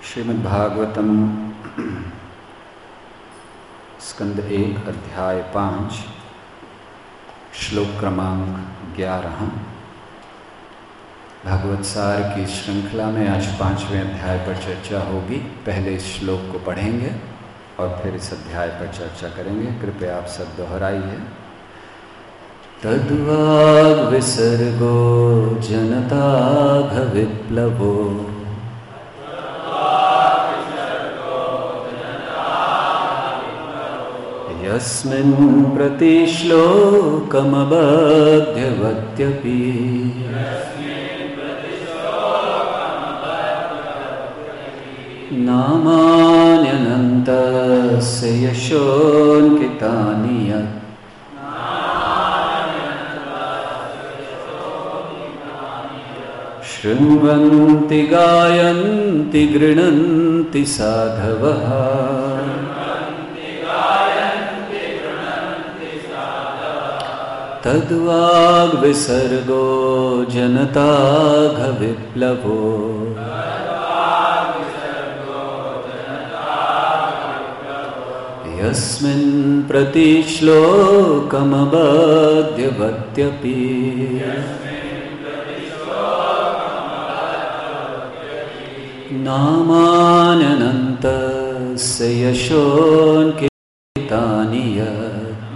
श्रीमद्भागवतम स्कंद 1 अध्याय 5 श्लोक क्रमांक 11। भागवत सार की श्रृंखला में आज 5वें अध्याय पर चर्चा होगी। पहले इस श्लोक को पढ़ेंगे और फिर इस अध्याय पर चर्चा करेंगे। कृपया आप सब दोहराइए। तद्वाग विसर्गो जनताघ विप्लवो यस्मिन् प्रतिश्लोकमबध्यवत्यपि नामान्यनन्तस्य यशोऽन्कितानि यत् शृण्वन्ति गायन्ति गृह्णन्ति साधवः तद्वाग विसर्गो जनताघ विप्लवो यस्मिन् प्रतिश्लोकमबध्यवत्यपि नामान्यनन्तस्य यशोऽन्कितानि यत्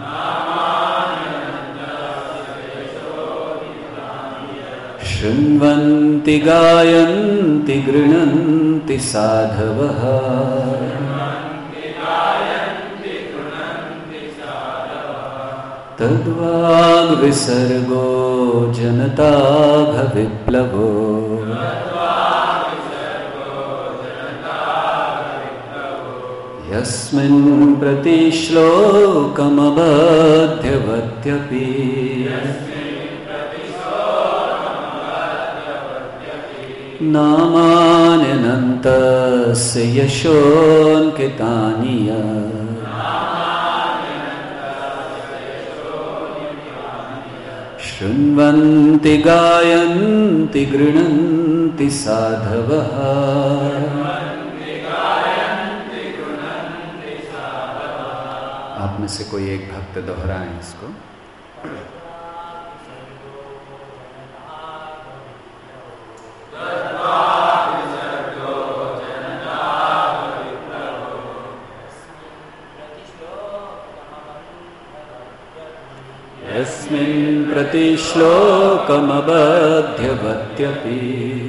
शृण्वन्ति गायन्ति गृह्णन्ति साधवः तद्वाग विसर्गो जनताघ विप्लवो यस्मिन् प्रतिश्लोकमबध्यवत्यपि नामान्यनन्तस्य यशोऽन्कितानि यत् शृण्वन्ति गायन्ति गृह्णन्ति साधवः आप में से कोई एक भक्त दोहराएं इसको। यस्मिन् प्रतिश्लोकमबध्यवत्यपि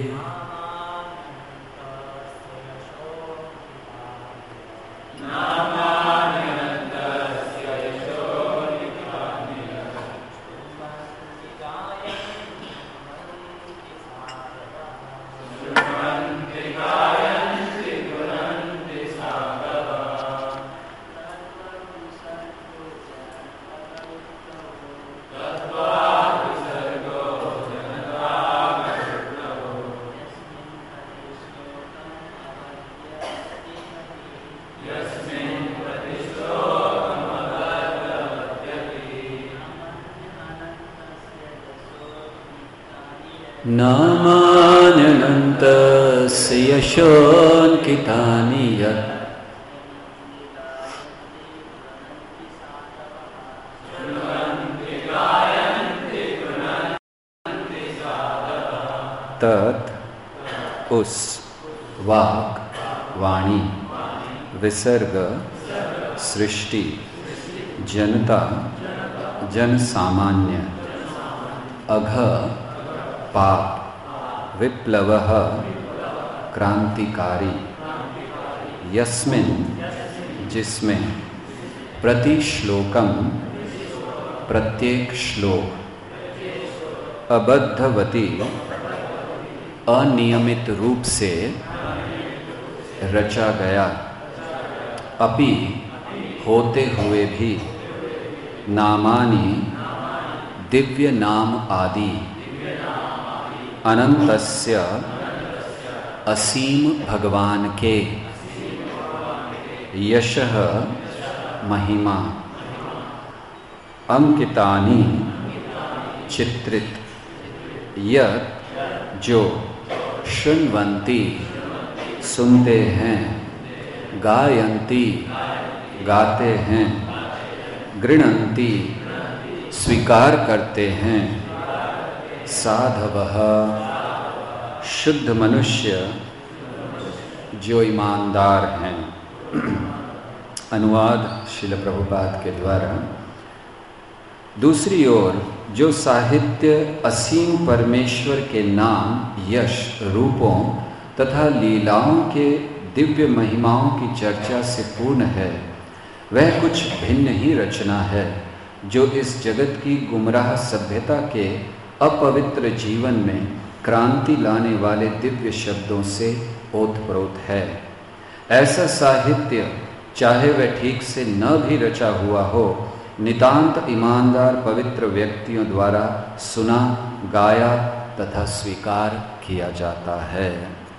नामान्यनन्तस्य यशोऽन्कितानि यत् तत् उस वाक् वाणी विसर्ग सृष्टि जनता जन सामान्य अघ पाप विप्लवः क्रांतिकारी यस्मिन् जिसमें प्रतिश्लोकम प्रत्येक श्लोक अबद्धवती अनियमित रूप से रचा गया अपि होते हुए भी नामानि दिव्य नाम आदि अनंतस्य असीम भगवान के यशः महिमा अंकितानि चित्रित यत् जो शृण्वन्ति सुनते हैं, गायन्ति गाते हैं, गृह्णन्ति स्वीकार करते हैं, साधवः शुद्ध मनुष्य जो ईमानदार हैं। अनुवाद श्रील प्रभुपाद के द्वारा। दूसरी ओर जो साहित्य असीम परमेश्वर के नाम, यश, रूपों तथा लीलाओं के दिव्य महिमाओं की चर्चा से पूर्ण है, वह कुछ भिन्न ही रचना है जो इस जगत की गुमराह सभ्यता के अपवित्र जीवन में क्रांति लाने वाले दिव्य शब्दों से ओतप्रोत है। ऐसा साहित्य चाहे वह ठीक से न भी रचा हुआ हो, नितांत ईमानदार पवित्र व्यक्तियों द्वारा सुना, गाया तथा स्वीकार किया जाता है।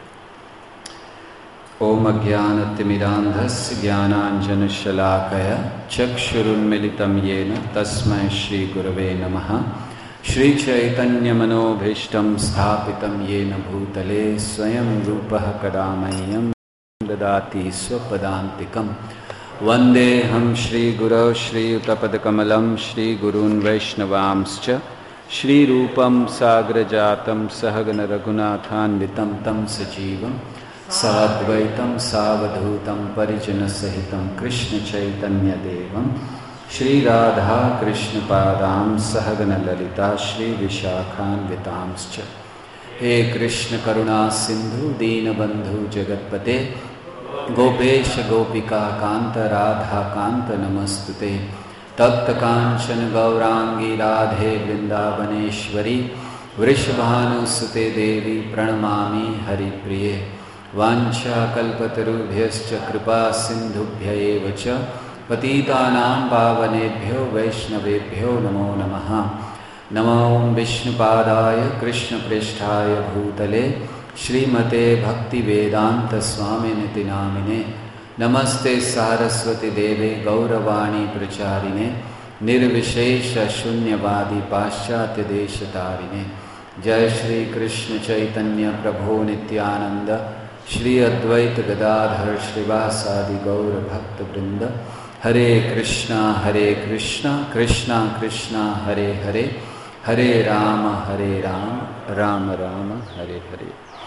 ओम अज्ञानतिमिरान्धस्य ज्ञानाञ्जनशलाकया चक्षुरुन्मिलितं येन तस्मै श्रीगुरवे नमः। श्रीचैतन्यमनोभीष्टं स्थापितं येन भूतले स्वयं रूपः कदा मह्यं ददाति स्वपदान्तिकं। वन्देऽहं श्रीगुरौ श्रीयुतपदकमलं श्रीगुरून् वैष्णवांश्च श्रीरूपं साग्रजातं सहगण रघुनाथान्वितं तं सजीवं साद्वैतं सावधूतं परिजनसहितं कृष्णचैतन्यदेवं श्रीराधा कृष्णपादां सहगण ललिता श्रीविशाखान्वितांश्च। हे कृष्ण करुणा सिंधु दीनबंधु जगत्पते गोपेश गोपिका कांत राधा कांत नमस्तुते। तप्त कांचन गौरांगी राधे वृंदावनेश्वरी वृषभानुसुते देवी प्रणमामि हरिप्रिये। वाञ्छाकल्पतरुभ्यश्च कृपा सिन्धुभ्य एव च पतितानां पावनेभ्यो वैष्णवेभ्यो नमो नमः। नमो विष्णुपादाय कृष्णप्रेष्ठाय भूतले श्रीमते भक्तिवेदांत स्वामिनिति नामिने। नमस्ते सारस्वती देवे गौरवाणी प्रचारिणे निर्विशेष शून्यवादी पाश्चात्य देशतारिणे। जय श्री कृष्ण चैतन्य प्रभो नित्यानंद श्री अद्वैत गदाधर श्रीवासादि गौर भक्त वृंद। हरे कृष्णा कृष्णा कृष्णा हरे हरे, हरे राम राम राम हरे हरे।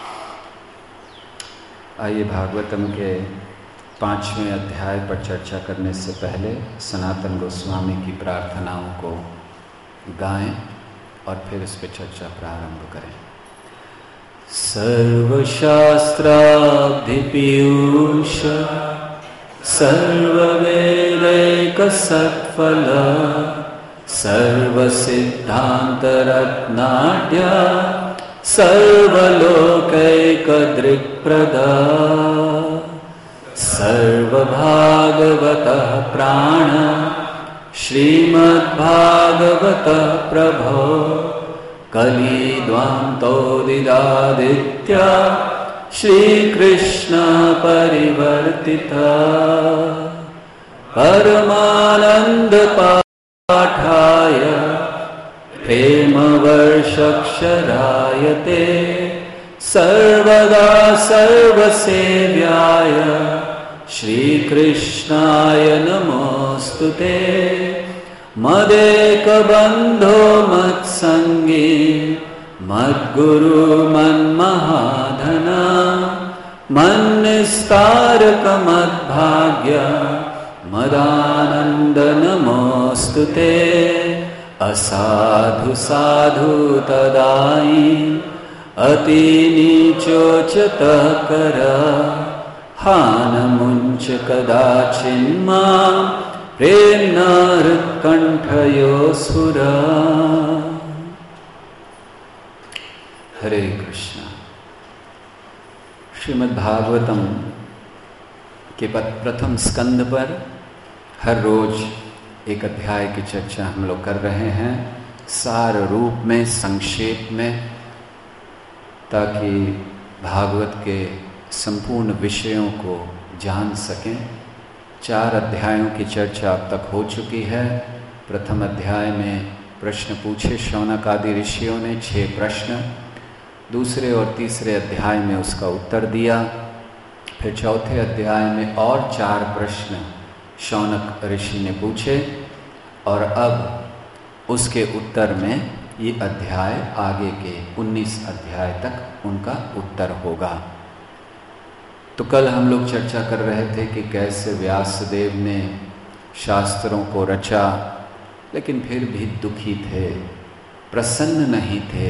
आइए भागवतम के 5वें अध्याय पर चर्चा करने से पहले सनातन गोस्वामी की प्रार्थनाओं को गाएं और फिर इस पर चर्चा प्रारंभ करें। सर्वशास्त्राब्धिपीयूष सर्ववेदैकसत्फल सर्वसिद्धान्तरत्नाढ्य सर्वलोकैकदृक्प्रदा सर्वभागवतः प्राण श्रीमद्भागवतः प्रभो कलिद्वान्तोदिदादित्य श्रीकृष्ण परिवर्तिता परमानंद पाठाय प्रेमवर्षक्षरायते सर्वदा सर्वसेव्याय श्रीकृष्णाय नमोस्तुते। मदेकबन्धो मत्सङ्गी मद्गुरु मन्महाधना मन्निस्तारकमद्भाग्य मदानन्द नमोस्तुते। असाधु साधु तदाई अतिनीचोचतः कर हानमुञ्च कदाचिन्मां प्रेम्ण हृत्कण्ठयोऽसुरा। हरे कृष्णा। श्रीमद्भागवतम के प्रथम स्कंद पर हर रोज एक अध्याय की चर्चा हम लोग कर रहे हैं, सार रूप में, संक्षेप में, ताकि भागवत के संपूर्ण विषयों को जान सकें। 4 अध्यायों की चर्चा अब तक हो चुकी है। प्रथम अध्याय में प्रश्न पूछे शौनक आदि ऋषियों ने 6 प्रश्न, दूसरे और तीसरे अध्याय में उसका उत्तर दिया। फिर चौथे अध्याय में और 4 प्रश्न शौनक ऋषि ने पूछे और अब उसके उत्तर में ये अध्याय आगे के 19 अध्याय तक उनका उत्तर होगा। तो कल हम लोग चर्चा कर रहे थे कि कैसे व्यासदेव ने शास्त्रों को रचा, लेकिन फिर भी दुखी थे, प्रसन्न नहीं थे,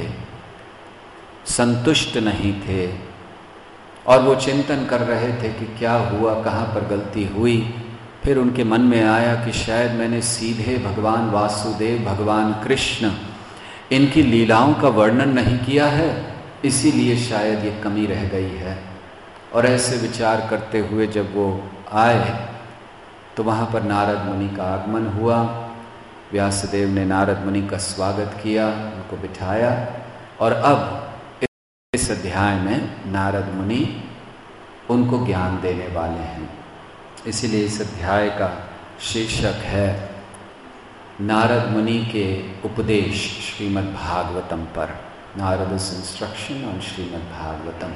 संतुष्ट नहीं थे, और वो चिंतन कर रहे थे कि क्या हुआ, कहाँ पर गलती हुई। फिर उनके मन में आया कि शायद मैंने सीधे भगवान वासुदेव, भगवान कृष्ण, इनकी लीलाओं का वर्णन नहीं किया है, इसीलिए शायद ये कमी रह गई है। और ऐसे विचार करते हुए जब वो आए तो वहाँ पर नारद मुनि का आगमन हुआ। व्यासदेव ने नारद मुनि का स्वागत किया, उनको बिठाया, और अब इस अध्याय में नारद मुनि उनको ज्ञान देने वाले हैं। इसीलिए इस अध्याय का शीर्षक है नारद मुनि के उपदेश श्रीमद् भागवतम पर, नारद's इंस्ट्रक्शन ऑन श्रीमद् भागवतम।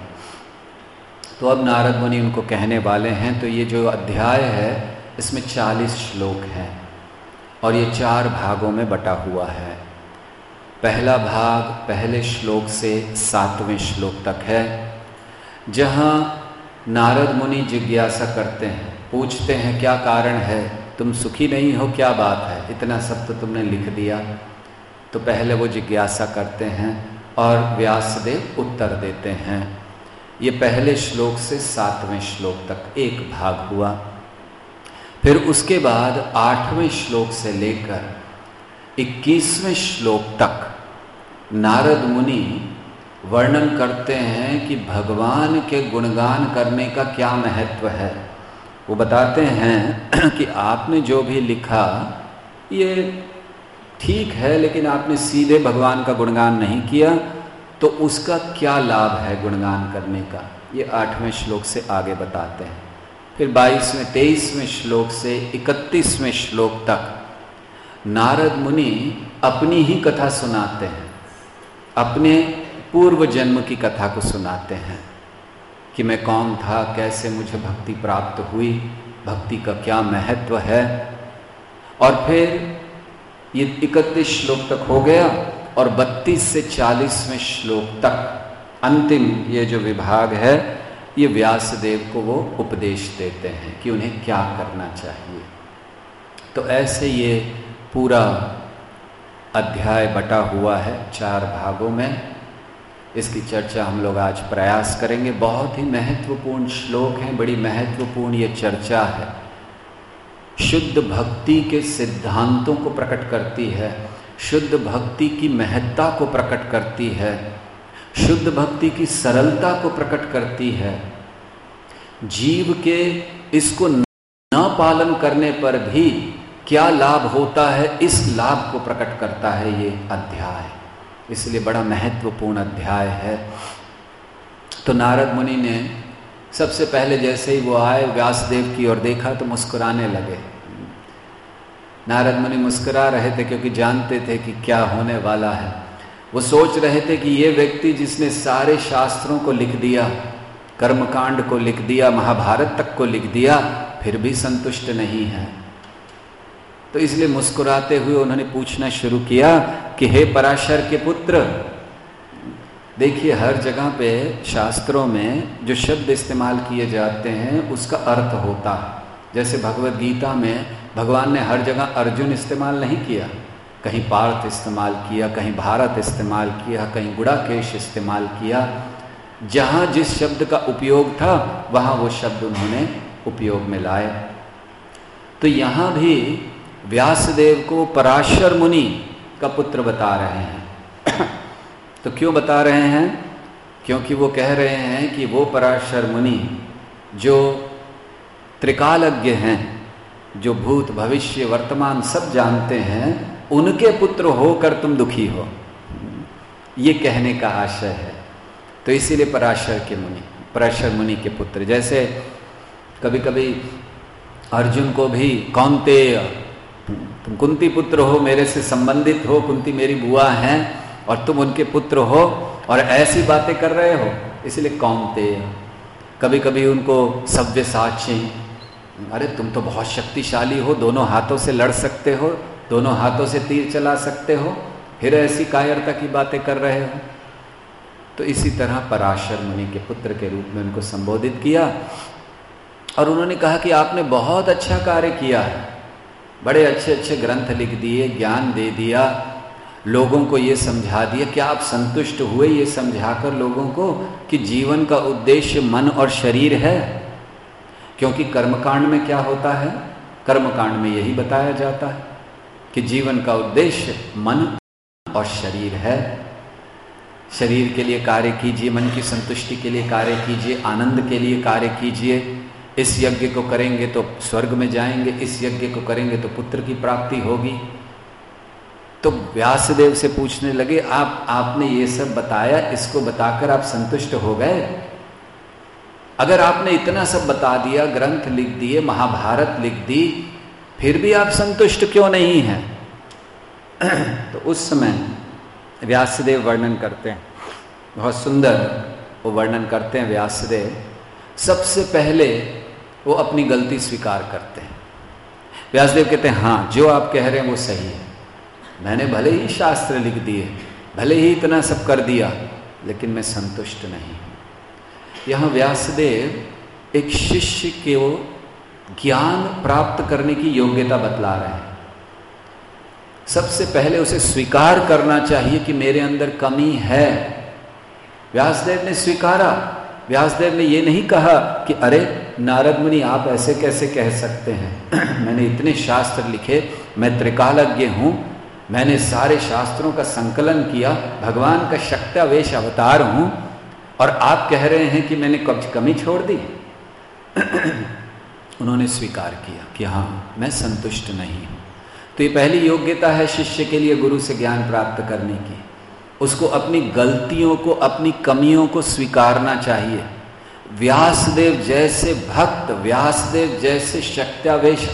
तो अब नारद मुनि उनको कहने वाले हैं। तो ये जो अध्याय है इसमें 40 श्लोक हैं और ये 4 भागों में बटा हुआ है। पहला भाग पहले श्लोक से 7वें श्लोक तक है, जहाँ नारद मुनि जिज्ञासा करते हैं, पूछते हैं क्या कारण है, तुम सुखी नहीं हो, क्या बात है, इतना सब तो तुमने लिख दिया। तो पहले वो जिज्ञासा करते हैं और व्यासदेव उत्तर देते हैं। ये पहले श्लोक से 7वें श्लोक तक एक भाग हुआ। फिर उसके बाद 8वें श्लोक से लेकर 21वें श्लोक तक नारद मुनि वर्णन करते हैं कि भगवान के गुणगान करने का क्या महत्व है। वो बताते हैं कि आपने जो भी लिखा ये ठीक है, लेकिन आपने सीधे भगवान का गुणगान नहीं किया, तो उसका क्या लाभ है गुणगान करने का, ये 8वें श्लोक से आगे बताते हैं। फिर 22वें 23वें श्लोक से 31वें श्लोक तक नारद मुनि अपनी ही कथा सुनाते हैं, अपने पूर्व जन्म की कथा को सुनाते हैं कि मैं कौन था, कैसे मुझे भक्ति प्राप्त हुई, भक्ति का क्या महत्व है। और फिर ये 31 श्लोक तक हो गया और 32 से 40वें श्लोक तक अंतिम ये जो विभाग है, ये व्यासदेव को वो उपदेश देते हैं कि उन्हें क्या करना चाहिए। तो ऐसे ये पूरा अध्याय बटा हुआ है 4 भागों में। इसकी चर्चा हम लोग आज प्रयास करेंगे। बहुत ही महत्वपूर्ण श्लोक हैं, बड़ी महत्वपूर्ण ये चर्चा है। शुद्ध भक्ति के सिद्धांतों को प्रकट करती है, शुद्ध भक्ति की महत्ता को प्रकट करती है, शुद्ध भक्ति की सरलता को प्रकट करती है। जीव के इसको न पालन करने पर भी क्या लाभ होता है, इस लाभ को प्रकट करता है ये अध्याय। इसलिए बड़ा महत्वपूर्ण अध्याय है। तो नारद मुनि ने सबसे पहले जैसे ही वो आए व्यासदेव की ओर देखा तो मुस्कुराने लगे। नारद मुनि मुस्कुरा रहे थे क्योंकि जानते थे कि क्या होने वाला है। वो सोच रहे थे कि ये व्यक्ति जिसने सारे शास्त्रों को लिख दिया, कर्मकांड को लिख दिया, महाभारत तक को लिख दिया, फिर भी संतुष्ट नहीं है। तो इसलिए मुस्कुराते हुए उन्होंने पूछना शुरू किया कि हे पराशर के पुत्र, देखिए हर जगह पे शास्त्रों में जो शब्द इस्तेमाल किए जाते हैं उसका अर्थ होता है। जैसे भगवद गीता में भगवान ने हर जगह अर्जुन इस्तेमाल नहीं किया, कहीं पार्थ इस्तेमाल किया, कहीं भारत इस्तेमाल किया, कहीं गुड़ाकेश इस्तेमाल किया। जहाँ जिस शब्द का उपयोग था वहाँ वो शब्द उन्होंने उपयोग में लाए। तो यहाँ भी व्यासदेव को पराशर मुनि का पुत्र बता रहे हैं। तो क्यों बता रहे हैं? क्योंकि वो कह रहे हैं कि वो पराशर मुनि जो त्रिकालज्ञ हैं, जो भूत भविष्य वर्तमान सब जानते हैं, उनके पुत्र होकर तुम दुखी हो, ये कहने का आशय है। तो इसीलिए पराशर मुनि के पुत्र। जैसे कभी कभी अर्जुन को भी कौन्तेय, तुम कुंती पुत्र हो, मेरे से संबंधित हो, कुंती मेरी बुआ हैं और तुम उनके पुत्र हो और ऐसी बातें कर रहे हो, इसलिए कौन्तेय। कभी कभी उनको सव्यसाची, अरे तुम तो बहुत शक्तिशाली हो, दोनों हाथों से लड़ सकते हो, दोनों हाथों से तीर चला सकते हो, फिर ऐसी कायरता की बातें कर रहे हो। तो इसी तरह पराशर मुनि के पुत्र के रूप में उनको संबोधित किया और उन्होंने कहा कि आपने बहुत अच्छा कार्य किया है, बड़े अच्छे अच्छे ग्रंथ लिख दिए, ज्ञान दे दिया, लोगों को ये समझा दिया। क्या आप संतुष्ट हुए ये समझाकर लोगों को कि जीवन का उद्देश्य मन और शरीर है? क्योंकि कर्मकांड में क्या होता है, कर्मकांड में यही बताया जाता है कि जीवन का उद्देश्य मन और शरीर है। शरीर के लिए कार्य कीजिए, मन की संतुष्टि के लिए कार्य कीजिए, आनंद के लिए कार्य कीजिए। इस यज्ञ को करेंगे तो स्वर्ग में जाएंगे, इस यज्ञ को करेंगे तो पुत्र की प्राप्ति होगी। तो व्यासदेव से पूछने लगे, आपने ये सब बताया, इसको बताकर आप संतुष्ट हो गए? अगर आपने इतना सब बता दिया, ग्रंथ लिख दिए, महाभारत लिख दी, फिर भी आप संतुष्ट क्यों नहीं हैं? तो उस समय व्यासदेव वर्णन करते हैं, बहुत सुंदर वो वर्णन करते हैं व्यासदेव। सबसे पहले वो अपनी गलती स्वीकार करते हैं। व्यासदेव कहते हैं, हाँ जो आप कह रहे हैं वो सही है, मैंने भले ही शास्त्र लिख दिए, भले ही इतना सब कर दिया, लेकिन मैं संतुष्ट नहीं हूँ। यहाँ व्यासदेव एक शिष्य को ज्ञान प्राप्त करने की योग्यता बतला रहे हैं। सबसे पहले उसे स्वीकार करना चाहिए कि मेरे अंदर कमी है। व्यासदेव ने स्वीकारा। व्यासदेव ने ये नहीं कहा कि अरे नारद मुनि आप ऐसे कैसे कह सकते हैं, मैंने इतने शास्त्र लिखे, मैं त्रिकालज्ञ हूँ, मैंने सारे शास्त्रों का संकलन किया, भगवान का शक्तावेश अवतार हूँ, और आप कह रहे हैं कि मैंने कमी छोड़ दी। उन्होंने स्वीकार किया कि हाँ मैं संतुष्ट नहीं हूँ। तो ये पहली योग्यता है शिष्य के लिए गुरु से ज्ञान प्राप्त करने की। उसको अपनी गलतियों को, अपनी कमियों को स्वीकारना चाहिए। व्यासदेव जैसे भक्त, व्यासदेव जैसे शक्त्यावेश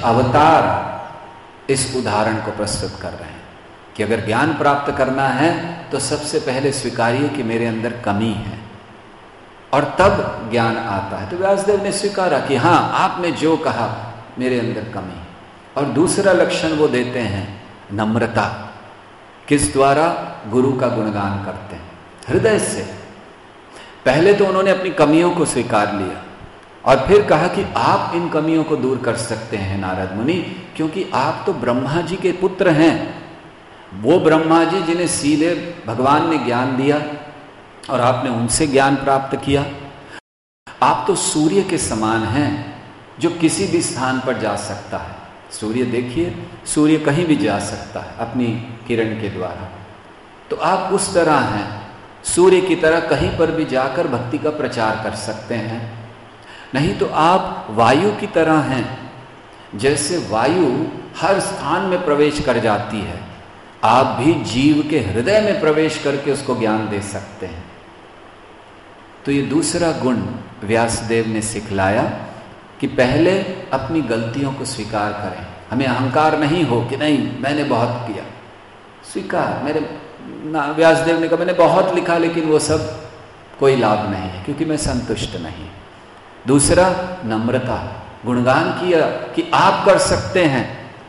अवतार इस उदाहरण को प्रस्तुत कर रहे हैं कि अगर ज्ञान प्राप्त करना है तो सबसे पहले स्वीकारिए कि मेरे अंदर कमी है, और तब ज्ञान आता है। तो व्यासदेव ने स्वीकारा कि हाँ आपने जो कहा मेरे अंदर कमी है। और दूसरा लक्षण वो देते हैं नम्रता। किस द्वारा? गुरु का गुणगान करते हैं हृदय से। पहले तो उन्होंने अपनी कमियों को स्वीकार लिया और फिर कहा कि आप इन कमियों को दूर कर सकते हैं नारद मुनि, क्योंकि आप तो ब्रह्मा जी के पुत्र हैं। वो ब्रह्मा जी जिन्हें सीधे भगवान ने ज्ञान दिया और आपने उनसे ज्ञान प्राप्त किया। आप तो सूर्य के समान हैं जो किसी भी स्थान पर जा सकता है। सूर्य देखिए, सूर्य कहीं भी जा सकता है अपनी किरण के द्वारा। तो आप उस तरह हैं, सूर्य की तरह कहीं पर भी जाकर भक्ति का प्रचार कर सकते हैं। नहीं तो आप वायु की तरह हैं, जैसे वायु हर स्थान में प्रवेश कर जाती है, आप भी जीव के हृदय में प्रवेश करके उसको ज्ञान दे सकते हैं। तो ये दूसरा गुण व्यासदेव ने सिखलाया कि पहले अपनी गलतियों को स्वीकार करें। हमें अहंकार नहीं हो कि नहीं मैंने बहुत किया। स्वीकार, व्यासदेव ने कहा मैंने बहुत लिखा लेकिन वो सब कोई लाभ नहीं है क्योंकि मैं संतुष्ट नहीं। दूसरा नम्रता, गुणगान किया कि आप कर सकते हैं।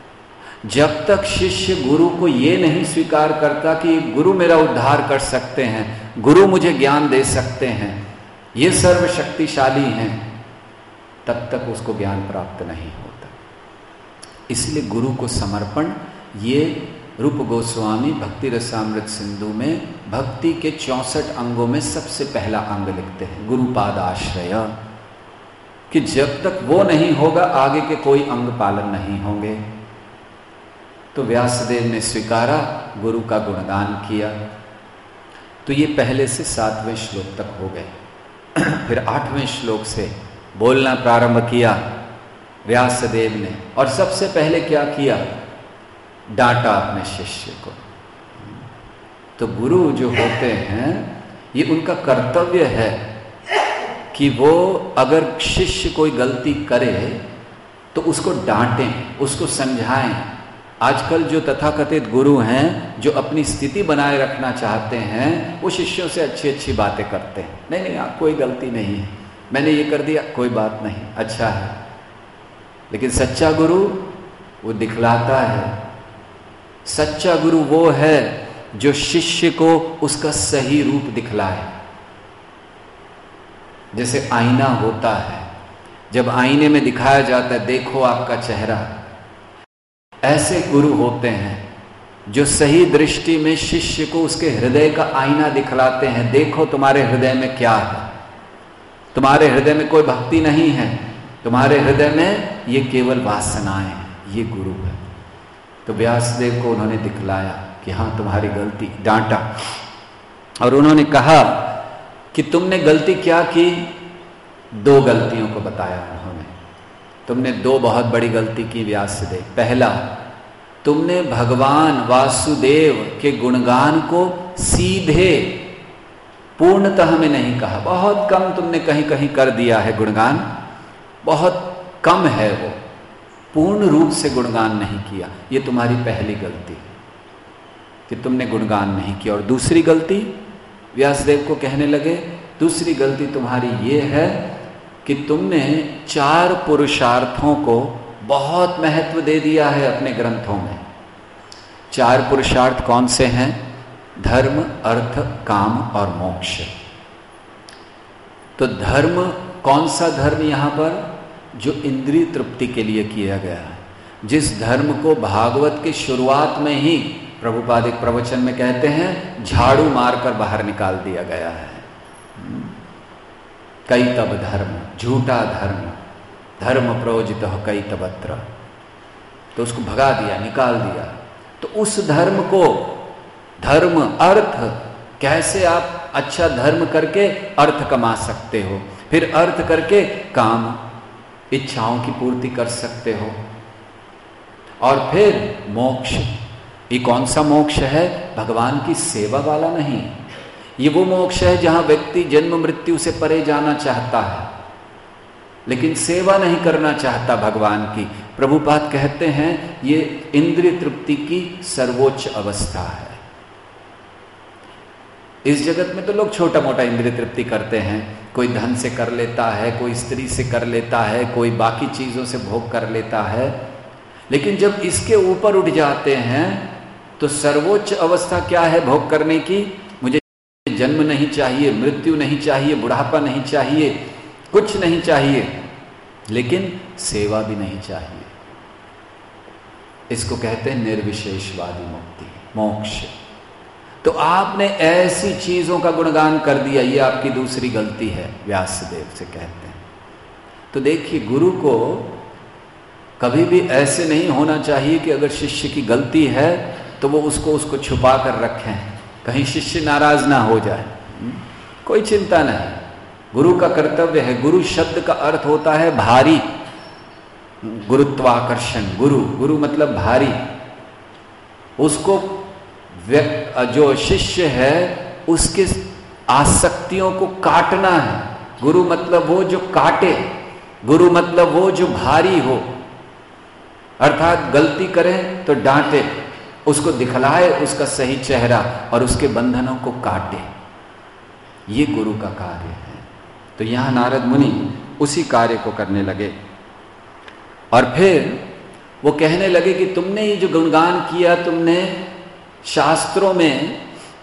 जब तक शिष्य गुरु को ये नहीं स्वीकार करता कि गुरु मेरा उद्धार कर सकते हैं, गुरु मुझे ज्ञान दे सकते हैं, ये सर्वशक्तिशाली हैं, तब तक उसको ज्ञान प्राप्त नहीं होता। इसलिए गुरु को समर्पण, ये रूप गोस्वामी भक्ति रसामृत सिंधु में भक्ति के 64 अंगों में सबसे पहला अंग लिखते हैं, गुरुपाद आश्रय, कि जब तक वो नहीं होगा आगे के कोई अंग पालन नहीं होंगे। तो व्यासदेव ने स्वीकारा, गुरु का गुणगान किया। तो ये पहले से 7वें श्लोक तक हो गए। फिर 8वें श्लोक से बोलना प्रारंभ किया व्यासदेव ने, और सबसे पहले क्या किया? डांटा अपने शिष्य को। तो गुरु जो होते हैं ये उनका कर्तव्य है कि वो अगर शिष्य कोई गलती करे तो उसको डांटें, उसको समझाएं। आजकल जो तथाकथित गुरु हैं जो अपनी स्थिति बनाए रखना चाहते हैं, वो शिष्यों से अच्छी अच्छी बातें करते हैं। नहीं आप कोई गलती नहीं है, मैंने ये कर दिया, कोई बात नहीं, अच्छा है। लेकिन सच्चा गुरु वो दिखलाता है। सच्चा गुरु वो है जो शिष्य को उसका सही रूप दिखलाए। जैसे आईना होता है, जब आईने में दिखाया जाता है देखो आपका चेहरा, ऐसे गुरु होते हैं जो सही दृष्टि में शिष्य को उसके हृदय का आईना दिखलाते हैं। देखो तुम्हारे हृदय में क्या है, तुम्हारे हृदय में कोई भक्ति नहीं है, तुम्हारे हृदय में ये केवल वासनाएं हैं। ये गुरु है। तो व्यासदेव को उन्होंने दिखलाया कि हाँ तुम्हारी गलती, डांटा। और उन्होंने कहा कि तुमने गलती क्या की। 2 गलतियों को बताया उन्होंने। तुमने 2 बहुत बड़ी गलती की व्यासदेव। पहला, तुमने भगवान वासुदेव के गुणगान को सीधे पूर्णतः में नहीं कहा। बहुत कम तुमने कहीं कहीं कर दिया है गुणगान, बहुत कम है वो, पूर्ण रूप से गुणगान नहीं किया। ये तुम्हारी पहली गलती कि तुमने गुणगान नहीं किया। और दूसरी गलती, व्यासदेव को कहने लगे, दूसरी गलती तुम्हारी ये है कि तुमने 4 पुरुषार्थों को बहुत महत्व दे दिया है अपने ग्रंथों में। 4 पुरुषार्थ कौन से हैं? धर्म, अर्थ, काम और मोक्ष। तो धर्म, कौन सा धर्म यहां पर? जो इंद्रिय तृप्ति के लिए किया गया है। जिस धर्म को भागवत की शुरुआत में ही प्रभुपाद एक प्रवचन में कहते हैं झाड़ू मारकर बाहर निकाल दिया गया है। कई तब धर्म, झूठा धर्म, धर्म प्रोजित हो कई तबत्र, तो उसको भगा दिया, निकाल दिया। तो उस धर्म को, धर्म अर्थ, कैसे आप अच्छा धर्म करके अर्थ कमा सकते हो, फिर अर्थ करके काम, इच्छाओं की पूर्ति कर सकते हो, और फिर मोक्ष। ये कौन सा मोक्ष है? भगवान की सेवा वाला नहीं। ये वो मोक्ष है जहां व्यक्ति जन्म मृत्यु से परे जाना चाहता है लेकिन सेवा नहीं करना चाहता भगवान की। प्रभुपाद कहते हैं ये इंद्रिय तृप्ति की सर्वोच्च अवस्था है। इस जगत में तो लोग छोटा मोटा इंद्रिय तृप्ति करते हैं, कोई धन से कर लेता है, कोई स्त्री से कर लेता है, कोई बाकी चीजों से भोग कर लेता है। लेकिन जब इसके ऊपर उठ जाते हैं तो सर्वोच्च अवस्था क्या है भोग करने की? मुझे जन्म नहीं चाहिए, मृत्यु नहीं चाहिए, बुढ़ापा नहीं चाहिए, कुछ नहीं चाहिए, लेकिन सेवा भी नहीं चाहिए। इसको कहते हैं निर्विशेषवादी मुक्ति, मोक्ष। तो आपने ऐसी चीजों का गुणगान कर दिया, ये आपकी दूसरी गलती है, व्यासदेव से कहते हैं। तो देखिए, गुरु को कभी भी ऐसे नहीं होना चाहिए कि अगर शिष्य की गलती है तो वो उसको छुपा कर रखें, कहीं शिष्य नाराज ना हो जाए। कोई चिंता नहीं, गुरु का कर्तव्य है। गुरु शब्द का अर्थ होता है भारी, गुरुत्वाकर्षण। गुरु मतलब भारी। उसको जो शिष्य है उसके आसक्तियों को काटना है। गुरु मतलब वो जो काटे, गुरु मतलब वो जो भारी हो, अर्थात गलती करे तो डांटे, उसको दिखलाए उसका सही चेहरा और उसके बंधनों को काटे। ये गुरु का कार्य है। तो यहां नारद मुनि उसी कार्य को करने लगे और फिर वो कहने लगे कि तुमने ये जो गुणगान किया, तुमने शास्त्रों में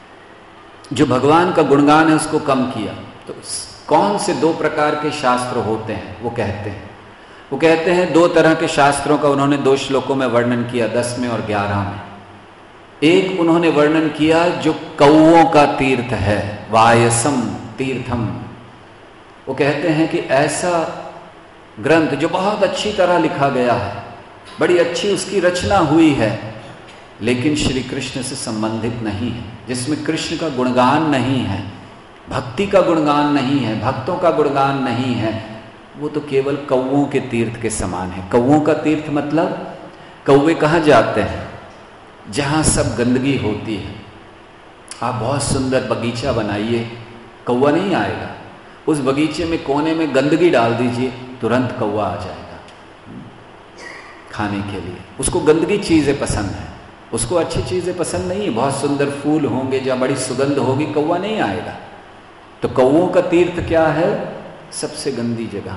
जो भगवान का गुणगान है उसको कम किया। तो कौन से 2 प्रकार के शास्त्र होते हैं? वो कहते हैं 2 तरह के शास्त्रों का उन्होंने 2 श्लोकों में वर्णन किया, 10 में और 11 में। एक उन्होंने वर्णन किया जो कौओं का तीर्थ है, वायसम तीर्थम। वो कहते हैं कि ऐसा ग्रंथ जो बहुत अच्छी तरह लिखा गया है, बड़ी अच्छी उसकी रचना हुई है, लेकिन श्री कृष्ण से संबंधित नहीं है, जिसमें कृष्ण का गुणगान नहीं है, भक्ति का गुणगान नहीं है, भक्तों का गुणगान नहीं है, वो तो केवल कौओं के तीर्थ के समान है। कौओं का तीर्थ मतलब कौवे कहाँ जाते हैं? जहाँ सब गंदगी होती है। आप बहुत सुंदर बगीचा बनाइए, कौवा नहीं आएगा। उस बगीचे में कोने में गंदगी डाल दीजिए, तुरंत कौवा आ जाएगा खाने के लिए। उसको गंदगी चीज़ें पसंद है, उसको अच्छी चीज़ें पसंद नहीं है। बहुत सुंदर फूल होंगे, जहाँ बड़ी सुगंध होगी, कौवा नहीं आएगा। तो कौओं का तीर्थ क्या है? सबसे गंदी जगह।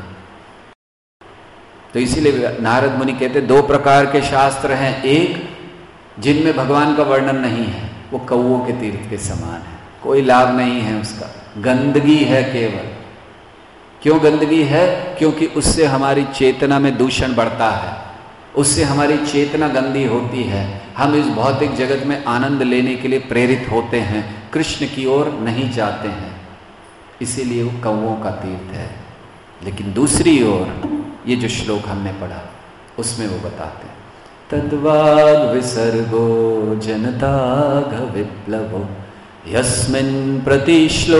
तो इसीलिए नारद मुनि कहते 2 प्रकार के शास्त्र हैं, एक जिनमें भगवान का वर्णन नहीं है, वो कौओं के तीर्थ के समान है, कोई लाभ नहीं है उसका, गंदगी है केवल। क्यों गंदगी है? क्योंकि उससे हमारी चेतना में दूषण बढ़ता है, उससे हमारी चेतना गंदी होती है। हम इस भौतिक जगत में आनंद लेने के लिए प्रेरित होते हैं, कृष्ण की ओर नहीं जाते हैं, इसीलिए वो कौओं का तीर्थ है। लेकिन दूसरी ओर ये जो श्लोक हमने पढ़ा उसमें वो बताते हैं, तद्वाग विसर्गो जनताघ विप्लवो यस्मिन् प्रति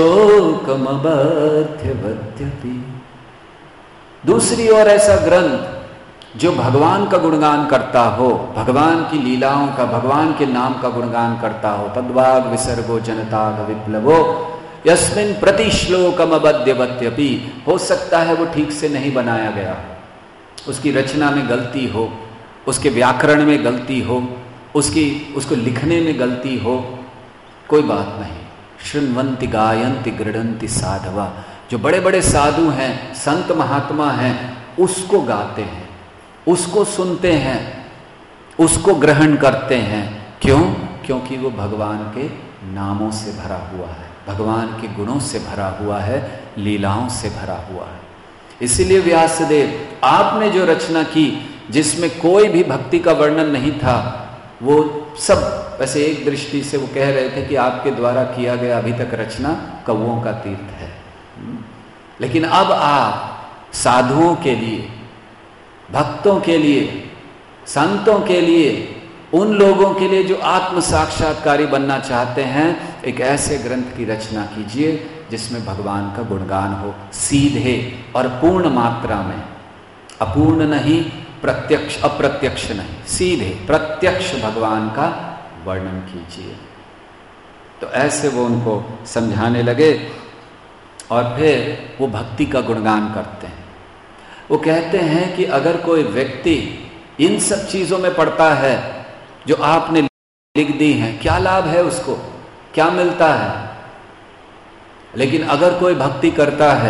श्लोकमबध्यवद्यपि। दूसरी ओर ऐसा ग्रंथ जो भगवान का गुणगान करता हो, भगवान की लीलाओं का, भगवान के नाम का गुणगान करता हो, तद्वाग विसर्गो जनताघ विप्लवो यस्मिन् प्रति श्लोकमबध्यवद्यपि। हो सकता है वो ठीक से नहीं बनाया गया, उसकी रचना में गलती हो, उसके व्याकरण में गलती हो, उसको लिखने में गलती हो, कोई बात नहीं। शृण्वन्ति गायन्ति गृह्णन्ति साधवा, जो बड़े बड़े साधु हैं, संत महात्मा हैं, उसको गाते हैं, उसको सुनते हैं, उसको ग्रहण करते हैं। क्यों? क्योंकि वो भगवान के नामों से भरा हुआ है, भगवान के गुणों से भरा हुआ है, लीलाओं से भरा हुआ है। इसीलिए व्यासदेव आपने जो रचना की जिसमें कोई भी भक्ति का वर्णन नहीं था, वो सब वैसे एक दृष्टि से वो कह रहे थे कि आपके द्वारा किया गया अभी तक रचना कौओं का तीर्थ है। लेकिन अब आप साधुओं के लिए, भक्तों के लिए, संतों के लिए, उन लोगों के लिए जो आत्म साक्षात्कारी बनना चाहते हैं, एक ऐसे ग्रंथ की रचना कीजिए जिसमें भगवान का गुणगान हो, सीधे और पूर्ण मात्रा में, अपूर्ण नहीं, प्रत्यक्ष अप्रत्यक्ष नहीं, सीधे प्रत्यक्ष भगवान का वर्णन कीजिए। तो ऐसे वो उनको समझाने लगे और फिर वो भक्ति का गुणगान करते हैं। वो कहते हैं कि अगर कोई व्यक्ति इन सब चीजों में पड़ता है जो आपने लिख दी हैं, क्या लाभ है उसको, क्या मिलता है? लेकिन अगर कोई भक्ति करता है,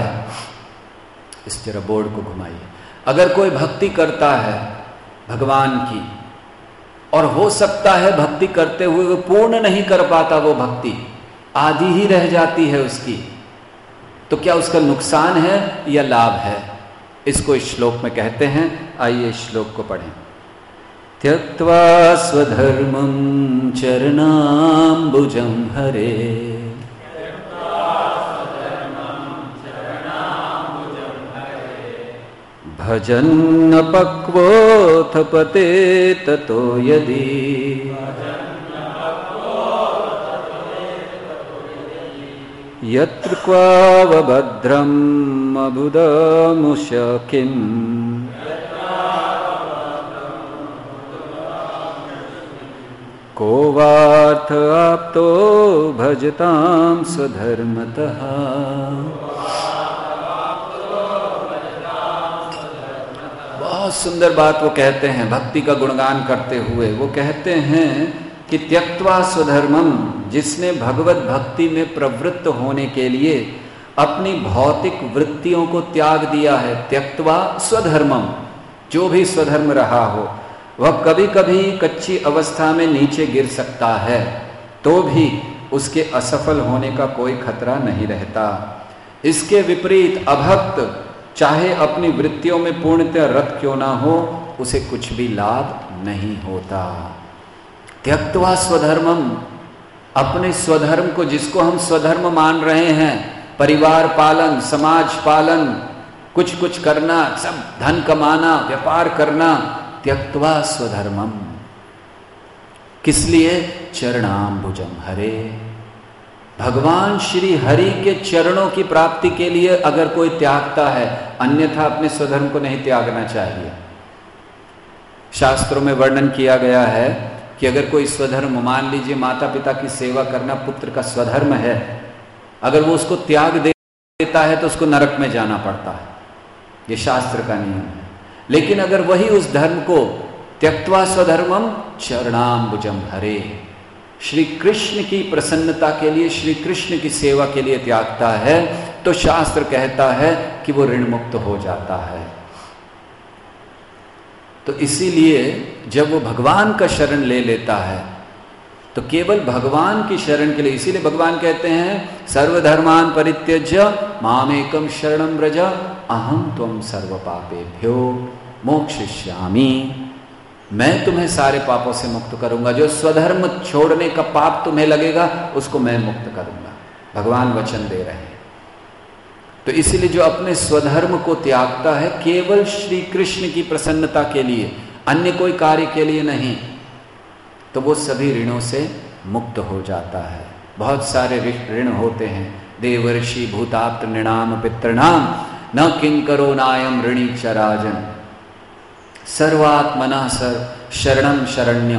इस तरह बोर्ड को घुमाइए, अगर कोई भक्ति करता है भगवान की, और हो सकता है भक्ति करते हुए वो पूर्ण नहीं कर पाता, वो भक्ति आधी ही रह जाती है उसकी, तो क्या उसका नुकसान है या लाभ है? इसको इस श्लोक में कहते हैं। आइए इस श्लोक को पढ़ें। त्यक्त्वा स्वधर्मं चरणाम्बुजं हरे भजन्न पक्वोऽथ पते ततो यदि यत्र क्वावभद्रम् अबुदमुष किम् को वार्थ आप्तो भजतां स्वधर्मतः। बहुत सुंदर बात वो कहते हैं भक्ति का गुणगान करते हुए। वो कहते हैं कि त्यक्त्वा स्वधर्मम, जिसने भगवत भक्ति में प्रवृत्त होने के लिए अपनी भौतिक वृत्तियों को त्याग दिया है, त्यक्त्वा स्वधर्मम, जो भी स्वधर्म रहा हो, वह कभी कभी कच्ची अवस्था में नीचे गिर सकता है, तो भी उसके असफल होने का कोई खतरा नहीं रहता। इसके विपरीत अभक्त चाहे अपनी वृत्तियों में पूर्णतः रत क्यों ना हो, उसे कुछ भी लाभ नहीं होता। त्यक्त्वा स्वधर्मम, अपने स्वधर्म को, जिसको हम स्वधर्म मान रहे हैं, परिवार पालन, समाज पालन, कुछ कुछ करना, सब धन कमाना, व्यापार करना, त्यक्त्वा स्वधर्मम, किस लिए? चरणाम्बुजम हरे, भगवान श्री हरि के चरणों की प्राप्ति के लिए अगर कोई त्यागता है, अन्यथा अपने स्वधर्म को नहीं त्यागना चाहिए। शास्त्रों में वर्णन किया गया है कि अगर कोई स्वधर्म, मान लीजिए माता पिता की सेवा करना पुत्र का स्वधर्म है, अगर वो उसको त्याग देता है तो उसको नरक में जाना पड़ता है, ये शास्त्र का नियम है। लेकिन अगर वही उस धर्म को त्यक्त्वा स्वधर्मम चरणाम्बुजम हरे, श्री कृष्ण की प्रसन्नता के लिए, श्री कृष्ण की सेवा के लिए त्यागता है, तो शास्त्र कहता है कि वो ऋण मुक्त हो जाता है। तो इसीलिए जब वो भगवान का शरण ले लेता है तो केवल भगवान की शरण के लिए, इसीलिए भगवान कहते हैं सर्वधर्मान परित्यज्य मामेकम शरणं व्रज अहम त्वं सर्व पापेभ्यो मोक्षयिष्यामि। मैं तुम्हें सारे पापों से मुक्त करूंगा। जो स्वधर्म छोड़ने का पाप तुम्हें लगेगा उसको मैं मुक्त करूंगा। भगवान वचन दे रहे हैं। तो इसीलिए जो अपने स्वधर्म को त्यागता है केवल श्री कृष्ण की प्रसन्नता के लिए, अन्य कोई कार्य के लिए नहीं, तो वो सभी ऋणों से मुक्त हो जाता है। बहुत सारे ऋण होते हैं। देवर्षि भूताप्त नृणाम पितृणाम न किंकरो नायम ऋणी चराजन सर्वात्मना शरणम शरण्यम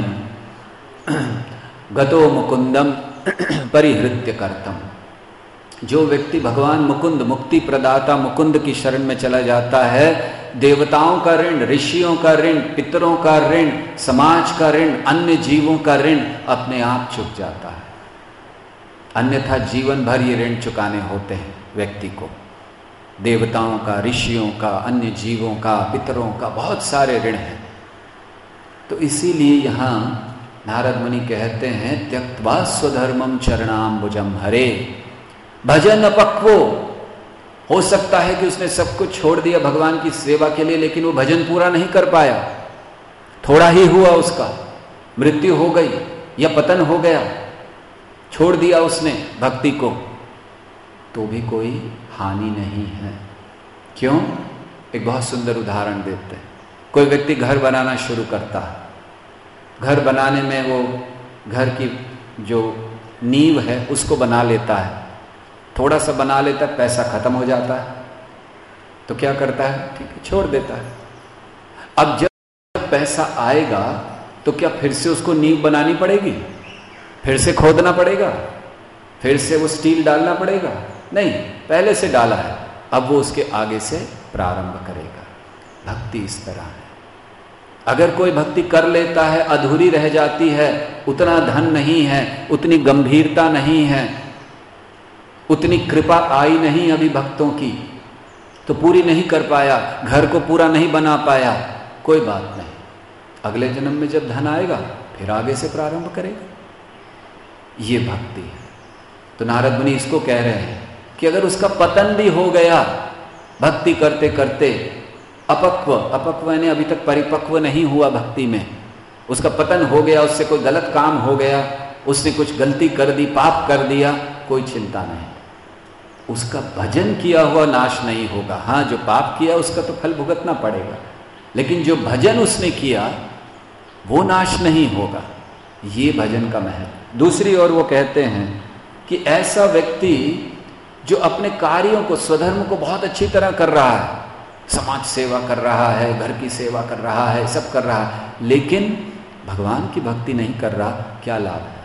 गतो मुकुंदम परिहृत्य कर्तम। जो व्यक्ति भगवान मुकुंद, मुक्ति प्रदाता मुकुंद की शरण में चला जाता है, देवताओं का ऋण, ऋषियों का ऋण, पितरों का ऋण, समाज का ऋण, अन्य जीवों का ऋण अपने आप चुक जाता है। अन्यथा जीवन भर ये ऋण चुकाने होते हैं व्यक्ति को। देवताओं का, ऋषियों का, अन्य जीवों का, पितरों का, बहुत सारे ऋण हैं। तो इसीलिए यहाँ नारद मुनि कहते हैं त्यक्त्वा स्वधर्मम चरणाम्बुजम हरे भजन अपक्वो। हो सकता है कि उसने सब कुछ छोड़ दिया भगवान की सेवा के लिए, लेकिन वो भजन पूरा नहीं कर पाया। थोड़ा ही हुआ, उसका मृत्यु हो गई या पतन हो गया, छोड़ दिया उसने भक्ति को, तो भी कोई हानि नहीं है। क्यों? एक बहुत सुंदर उदाहरण देते हैं। कोई व्यक्ति घर बनाना शुरू करता है। घर बनाने में वो घर की जो नींव है उसको बना लेता है, थोड़ा सा बना लेता है, पैसा खत्म हो जाता है, तो क्या करता है? ठीक है, छोड़ देता है। अब जब पैसा आएगा तो क्या फिर से उसको नींव बनानी पड़ेगी? फिर से खोदना पड़ेगा? फिर से वो स्टील डालना पड़ेगा? नहीं, पहले से डाला है, अब वो उसके आगे से प्रारंभ करेगा। भक्ति इस तरह है। अगर कोई भक्ति कर लेता है, अधूरी रह जाती है, उतना धन नहीं है, उतनी गंभीरता नहीं है, उतनी कृपा आई नहीं अभी भक्तों की, तो पूरी नहीं कर पाया, घर को पूरा नहीं बना पाया, कोई बात नहीं, अगले जन्म में जब धन आएगा फिर आगे से प्रारंभ करेगा। ये भक्ति है। तो नारद मुनि इसको कह रहे हैं कि अगर उसका पतन भी हो गया भक्ति करते करते, अपक्व यानी अभी तक परिपक्व नहीं हुआ भक्ति में, उसका पतन हो गया, उससे कोई गलत काम हो गया, उसने कुछ गलती कर दी, पाप कर दिया, कोई चिंता नहीं, उसका भजन किया हुआ नाश नहीं होगा। हाँ, जो पाप किया उसका तो फल भुगतना पड़ेगा, लेकिन जो भजन उसने किया वो नाश नहीं होगा। ये भजन का महत्व। दूसरी ओर वो कहते हैं कि ऐसा व्यक्ति जो अपने कार्यों को, स्वधर्म को बहुत अच्छी तरह कर रहा है, समाज सेवा कर रहा है, घर की सेवा कर रहा है, सब कर रहा है, लेकिन भगवान की भक्ति नहीं कर रहा, क्या लाभ है?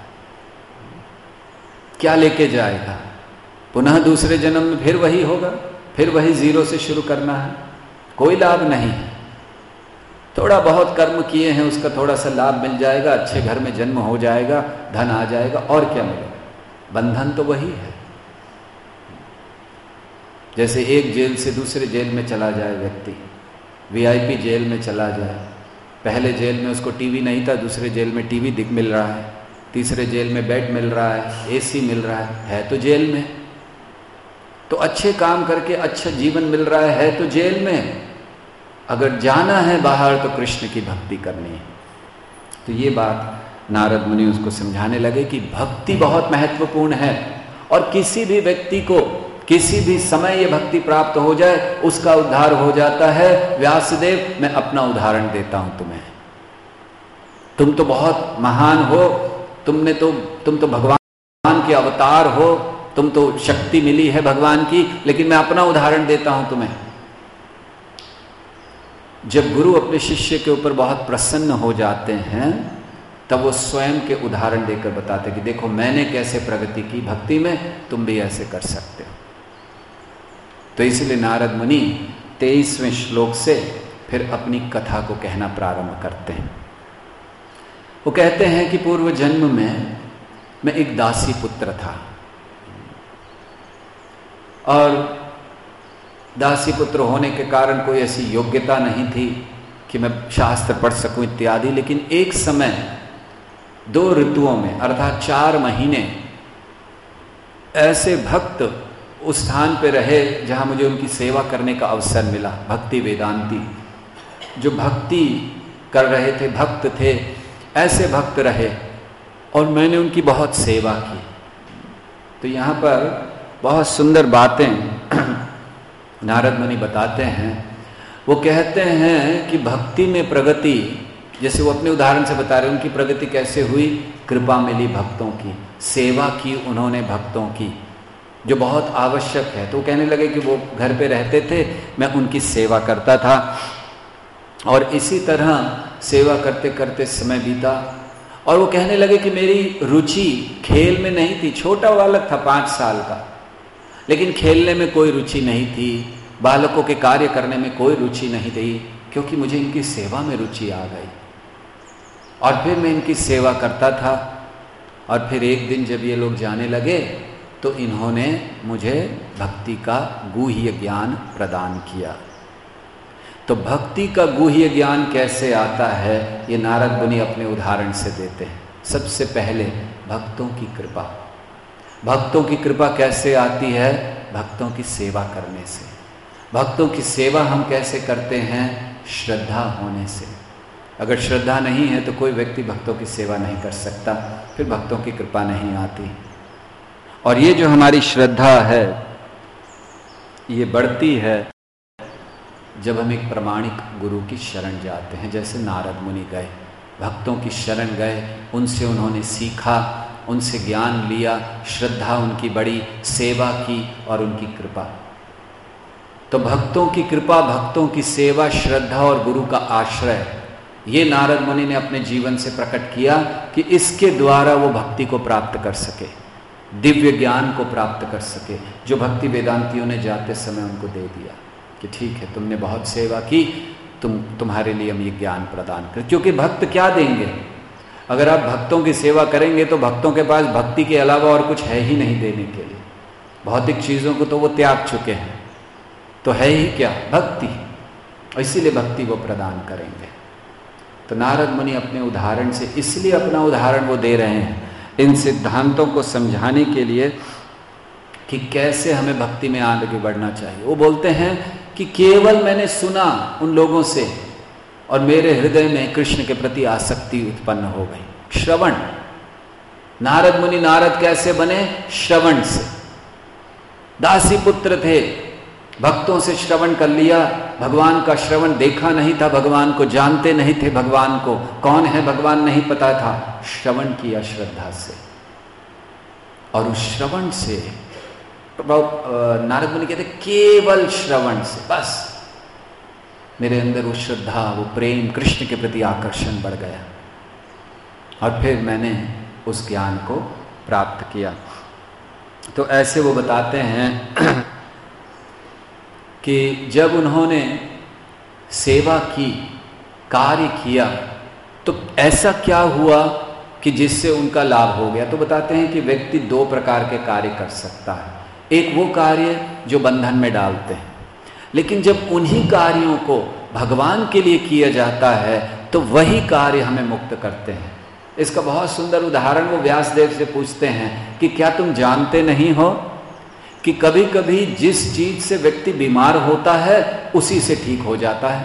क्या लेके जाएगा? पुनः दूसरे जन्म में फिर वही होगा, फिर वही जीरो से शुरू करना है, कोई लाभ नहीं है। थोड़ा बहुत कर्म किए हैं उसका थोड़ा सा लाभ मिल जाएगा, अच्छे घर में जन्म हो जाएगा, धन आ जाएगा, और क्या मिलेगा? बंधन तो वही है। जैसे एक जेल से दूसरे जेल में चला जाए व्यक्ति, वीआईपी जेल में चला जाए, पहले जेल में उसको टीवी नहीं था, दूसरे जेल में टीवी मिल रहा है, तीसरे जेल में बेड मिल रहा है, एसी मिल रहा है तो जेल में, तो अच्छे काम करके अच्छा जीवन मिल रहा है तो जेल में। अगर जाना है बाहर तो कृष्ण की भक्ति करनी है। तो ये बात नारद मुनि उसको समझाने लगे कि भक्ति बहुत महत्वपूर्ण है, और किसी भी व्यक्ति को किसी भी समय ये भक्ति प्राप्त हो जाए उसका उद्धार हो जाता है। व्यासदेव, मैं अपना उदाहरण देता हूं तुम्हें, तुम तो बहुत महान हो, तुम तो भगवान के अवतार हो, तुम तो शक्ति मिली है भगवान की, लेकिन मैं अपना उदाहरण देता हूं तुम्हें। जब गुरु अपने शिष्य के ऊपर बहुत प्रसन्न हो जाते हैं तब वो स्वयं के उदाहरण देकर बताते हैं कि देखो मैंने कैसे प्रगति की भक्ति में, तुम भी ऐसे कर सकते हो। तो इसलिए नारद मुनि 23वें श्लोक से फिर अपनी कथा को कहना प्रारंभ करते हैं। वो कहते हैं कि पूर्व जन्म में मैं एक दासी पुत्र था, और दासी पुत्र होने के कारण कोई ऐसी योग्यता नहीं थी कि मैं शास्त्र पढ़ सकूं इत्यादि। लेकिन एक समय 2 ऋतुओं में अर्थात 4 महीने ऐसे भक्त उस स्थान पे रहे जहां मुझे उनकी सेवा करने का अवसर मिला। भक्ति वेदांती जो भक्ति कर रहे थे, भक्त थे, ऐसे भक्त रहे और मैंने उनकी बहुत सेवा की। तो यहाँ पर बहुत सुंदर बातें नारद मुनि बताते हैं। वो कहते हैं कि भक्ति में प्रगति, जैसे वो अपने उदाहरण से बता रहे हैं, उनकी प्रगति कैसे हुई, कृपा मिली भक्तों की, सेवा की उन्होंने भक्तों की, जो बहुत आवश्यक है। तो कहने लगे कि वो घर पे रहते थे, मैं उनकी सेवा करता था और इसी तरह सेवा करते करते समय बीता। और वो कहने लगे कि मेरी रुचि खेल में नहीं थी। छोटा बालक था 5 साल का, लेकिन खेलने में कोई रुचि नहीं थी, बालकों के कार्य करने में कोई रुचि नहीं थी, क्योंकि मुझे इनकी सेवा में रुचि आ गई। और फिर मैं इनकी सेवा करता था। और फिर एक दिन जब ये लोग जाने लगे तो इन्होंने मुझे भक्ति का गुह्य ज्ञान प्रदान किया। तो भक्ति का गुह्य ज्ञान कैसे आता है, ये नारद मुनि अपने उदाहरण से देते हैं। सबसे पहले भक्तों की कृपा। भक्तों की कृपा कैसे आती है, भक्तों की सेवा करने से। भक्तों की सेवा हम कैसे करते हैं, श्रद्धा होने से। अगर श्रद्धा नहीं है तो कोई व्यक्ति भक्तों की सेवा नहीं कर सकता, फिर भक्तों की कृपा नहीं आती। और ये जो हमारी श्रद्धा है ये बढ़ती है जब हम एक प्रामाणिक गुरु की शरण जाते हैं। जैसे नारद मुनि गए, भक्तों की शरण गए, उनसे उन्होंने सीखा, उनसे ज्ञान लिया, श्रद्धा उनकी बड़ी, सेवा की और उनकी कृपा। तो भक्तों की कृपा, भक्तों की सेवा, श्रद्धा और गुरु का आश्रय, ये नारद मुनि ने अपने जीवन से प्रकट किया कि इसके द्वारा वो भक्ति को प्राप्त कर सके, दिव्य ज्ञान को प्राप्त कर सके, जो भक्ति वेदांतियों ने जाते समय उनको दे दिया कि ठीक है, तुमने बहुत सेवा की, तुम्हारे लिए हम ये ज्ञान प्रदान करें। क्योंकि भक्त क्या देंगे, अगर आप भक्तों की सेवा करेंगे तो भक्तों के पास भक्ति के अलावा और कुछ है ही नहीं देने के लिए। भौतिक चीज़ों को तो वो त्याग चुके हैं, तो है ही क्या, भक्ति। इसीलिए भक्ति वो प्रदान करेंगे। तो नारद मुनि अपने उदाहरण से, इसलिए अपना उदाहरण वो दे रहे हैं इन सिद्धांतों को समझाने के लिए कि कैसे हमें भक्ति में आगे बढ़ना चाहिए। वो बोलते हैं कि केवल मैंने सुना उन लोगों से और मेरे हृदय में कृष्ण के प्रति आसक्ति उत्पन्न हो गई। श्रवण, नारद मुनि नारद कैसे बने, श्रवण से। दासी पुत्र थे, भक्तों से श्रवण कर लिया, भगवान का श्रवण, देखा नहीं था भगवान को, जानते नहीं थे भगवान को, कौन है भगवान नहीं पता था, श्रवण किया श्रद्धा से। और उस श्रवण से नारद मुनि कहते केवल श्रवण से बस मेरे अंदर वो श्रद्धा, वो प्रेम, कृष्ण के प्रति आकर्षण बढ़ गया और फिर मैंने उस ज्ञान को प्राप्त किया। तो ऐसे वो बताते हैं कि जब उन्होंने सेवा की, कार्य किया, तो ऐसा क्या हुआ कि जिससे उनका लाभ हो गया। तो बताते हैं कि व्यक्ति 2 प्रकार के कार्य कर सकता है। एक वो कार्य जो बंधन में डालते हैं, लेकिन जब उन्हीं कार्यों को भगवान के लिए किया जाता है तो वही कार्य हमें मुक्त करते हैं। इसका बहुत सुंदर उदाहरण वो व्यासदेव से पूछते हैं कि क्या तुम जानते नहीं हो कि कभी कभी जिस चीज से व्यक्ति बीमार होता है उसी से ठीक हो जाता है।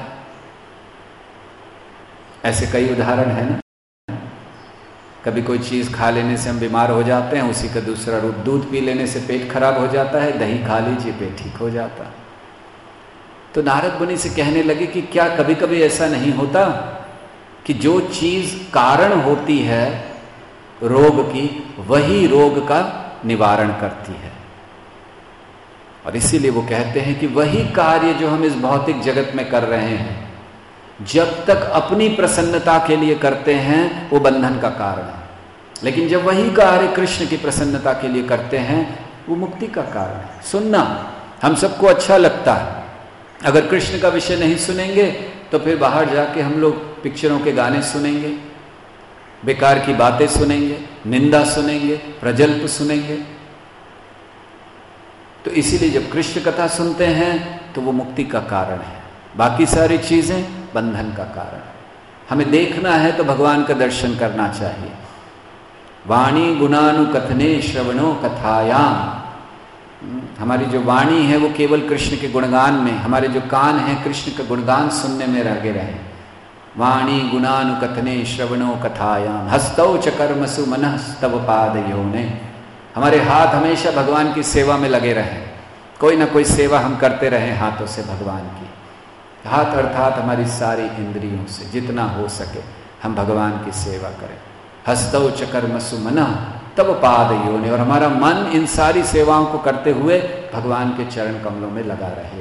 ऐसे कई उदाहरण है ना। कभी कोई चीज खा लेने से हम बीमार हो जाते हैं, उसी का दूसरा रूप, दूध पी लेने से पेट खराब हो जाता है, दही खा लीजिए पेट ठीक हो जाता है। तो नारद मुनि से कहने लगे कि क्या कभी कभी ऐसा नहीं होता कि जो चीज कारण होती है रोग की, वही रोग का निवारण करती है। और इसीलिए वो कहते हैं कि वही कार्य जो हम इस भौतिक जगत में कर रहे हैं, जब तक अपनी प्रसन्नता के लिए करते हैं वो बंधन का कारण है, लेकिन जब वही कार्य कृष्ण की प्रसन्नता के लिए करते हैं वो मुक्ति का कारण है। सुनना हम सबको अच्छा लगता है, अगर कृष्ण का विषय नहीं सुनेंगे तो फिर बाहर जाके हम लोग पिक्चरों के गाने सुनेंगे, बेकार की बातें सुनेंगे, निंदा सुनेंगे, प्रजल्प सुनेंगे। तो इसीलिए जब कृष्ण कथा सुनते हैं तो वो मुक्ति का कारण है, बाकी सारी चीजें बंधन का कारण है। हमें देखना है तो भगवान का दर्शन करना चाहिए। वाणी गुणानुकथने श्रवणो कथायाम, हमारी जो वाणी है वो केवल कृष्ण के गुणगान में, हमारे जो कान हैं कृष्ण का गुणगान सुनने में लगे रहें। वाणी गुणानुकथने श्रवणो कथायाम, हस्तौ च कर्मसु मनः स्तव पादयोने, हमारे हाथ हमेशा भगवान की सेवा में लगे रहें, कोई ना कोई सेवा हम करते रहें हाथों से भगवान की। हाथ अर्थात हमारी सारी इंद्रियों से जितना हो सके हम भगवान की सेवा करें। हस्तौ च कर्मसु मनः तव पादयोने, और हमारा मन इन सारी सेवाओं को करते हुए भगवान के चरण कमलों में लगा रहे।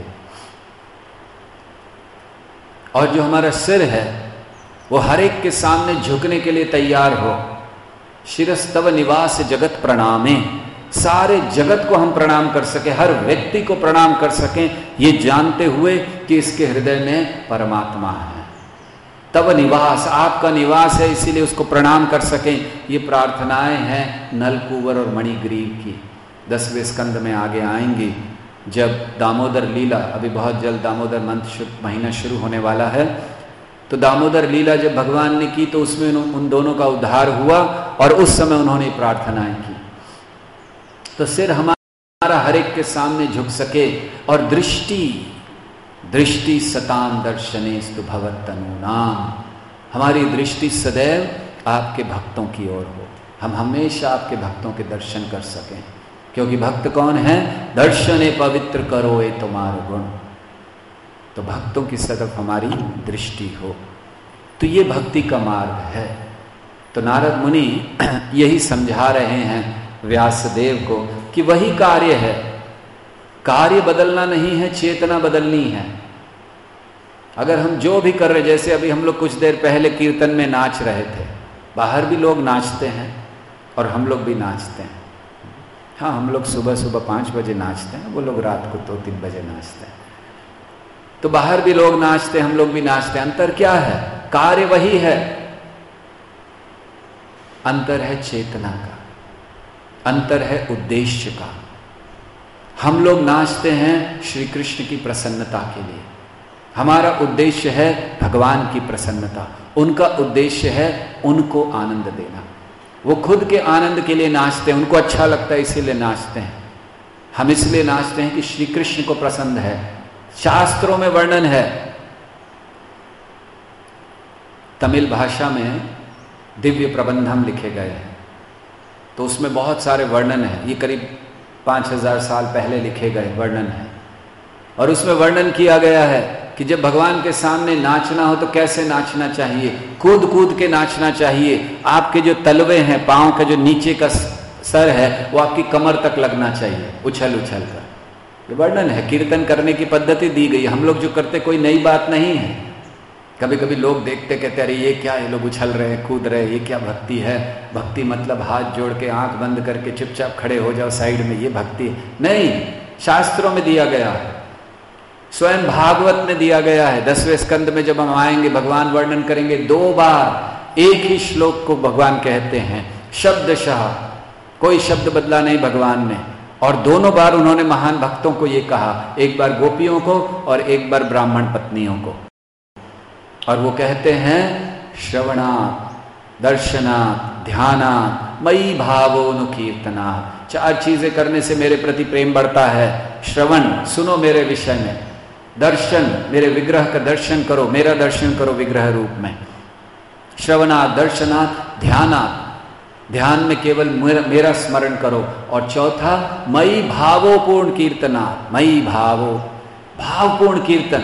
और जो हमारा सिर है वो हर एक के सामने झुकने के लिए तैयार हो। शिरस्तव निवास जगत प्रणामे, सारे जगत को हम प्रणाम कर सके, हर व्यक्ति को प्रणाम कर सकें, ये जानते हुए कि इसके हृदय में परमात्मा है। तव निवास, आपका निवास है, इसीलिए उसको प्रणाम कर सकें। ये प्रार्थनाएं हैं नलकूवर और मणिग्रीव की। 10वें स्कंद में आगे आएंगी जब दामोदर लीला, अभी बहुत जल्द दामोदर महीना शुरू होने वाला है, तो दामोदर लीला जब भगवान ने की तो उसमें उन दोनों का उद्धार हुआ और उस समय उन्होंने प्रार्थनाएं की। तो सिर हमारा हर एक के सामने झुक सके, और दृष्टि सताम दर्शनेस्तु भवत्तनूनाम, हमारी दृष्टि सदैव आपके भक्तों की ओर हो, हम हमेशा आपके भक्तों के दर्शन कर सकें। क्योंकि भक्त कौन है? दर्शने पवित्र करो ये तुम्हारे गुण, तो भक्तों की तरफ हमारी दृष्टि हो। तो ये भक्ति का मार्ग है। तो नारद मुनि यही समझा रहे हैं व्यासदेव को कि वही कार्य है, कार्य बदलना नहीं है, चेतना बदलनी है। अगर हम जो भी कर रहे, जैसे अभी हम लोग कुछ देर पहले कीर्तन में नाच रहे थे, बाहर भी लोग नाचते हैं और हम लोग भी नाचते हैं। हाँ, हम लोग सुबह सुबह 5 बजे नाचते हैं, वो लोग रात को 2-3 बजे नाचते हैं। तो बाहर भी लोग नाचते, हम लोग भी नाचते हैं। अंतर क्या है? कार्य वही है, अंतर है चेतना का, अंतर है उद्देश्य का। हम लोग नाचते हैं श्री कृष्ण की प्रसन्नता के लिए, हमारा उद्देश्य है भगवान की प्रसन्नता, उनका उद्देश्य है उनको आनंद देना। वो खुद के आनंद के लिए नाचते हैं, उनको अच्छा लगता है इसीलिए नाचते हैं। हम इसलिए नाचते हैं कि श्री कृष्ण को पसंद है। शास्त्रों में वर्णन है, तमिल भाषा में दिव्य प्रबंधम लिखे गए हैं, तो उसमें बहुत सारे वर्णन है। ये करीब 5000 साल पहले लिखे गए वर्णन है, और उसमें वर्णन किया गया है कि जब भगवान के सामने नाचना हो तो कैसे नाचना चाहिए। कूद कूद के नाचना चाहिए। आपके जो तलवे हैं, पांव का जो नीचे का सर है, वो आपकी कमर तक लगना चाहिए, उछल उछल कर। ये वर्णन है, कीर्तन करने की पद्धति दी गई। हम लोग जो करते कोई नई बात नहीं है। कभी कभी लोग देखते कहते अरे ये क्या, ये लोग उछल रहे हैं, कूद रहे हैं, ये क्या भक्ति है? भक्ति मतलब हाथ जोड़ के आंख बंद करके चुपचाप खड़े हो जाओ साइड में, ये भक्ति नहीं। शास्त्रों में दिया गया है, स्वयं भागवत में दिया गया है। 10वें स्कंद में जब हम आएंगे, भगवान वर्णन करेंगे। 2 बार एक ही श्लोक को भगवान कहते हैं शब्दशः, कोई शब्द बदला नहीं भगवान ने। और दोनों बार उन्होंने महान भक्तों को ये कहा, एक बार गोपियों को और एक बार ब्राह्मण पत्नियों को। और वो कहते हैं श्रवणात्, दर्शनात्, ध्यानात्, मयि भावोनुकीर्तनात्। 4 चीजें करने से मेरे प्रति प्रेम बढ़ता है। श्रवण, सुनो मेरे विषय में। दर्शन, मेरे विग्रह का दर्शन करो, मेरा दर्शन करो विग्रह रूप में। श्रवणात्, दर्शनात्, ध्यानात्, ध्यान में केवल मेरा स्मरण करो। और चौथा मयि भावोपूर्ण कीर्तनात्, मयि भावो, भावपूर्ण कीर्तन।